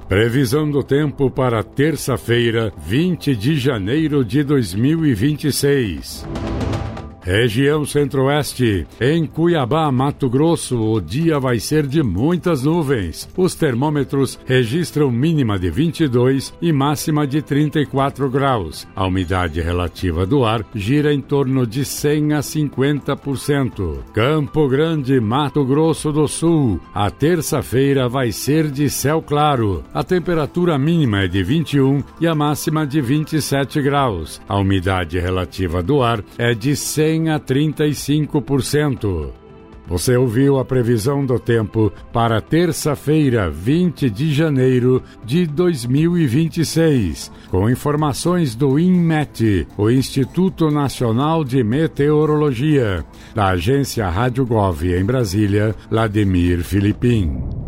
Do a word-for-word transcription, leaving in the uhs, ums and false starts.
Previsão do tempo para terça-feira, vinte de janeiro de dois mil e vinte e seis. Região Centro-Oeste. Em Cuiabá, Mato Grosso, o dia vai ser de muitas nuvens. Os termômetros registram mínima de vinte e dois e máxima de trinta e quatro graus. A umidade relativa do ar gira em torno de cem a cinquenta por cento. Campo Grande, Mato Grosso do Sul. A terça-feira vai ser de céu claro. A temperatura mínima é de vinte e um e a máxima de vinte e sete graus. A umidade relativa do ar é de cem a trinta e cinco por cento. Você ouviu a previsão do tempo para terça-feira, vinte de janeiro de dois mil e vinte e seis, com informações do INMET, o Instituto Nacional de Meteorologia, da agência Rádio Gov em Brasília, Vladimir Filipim.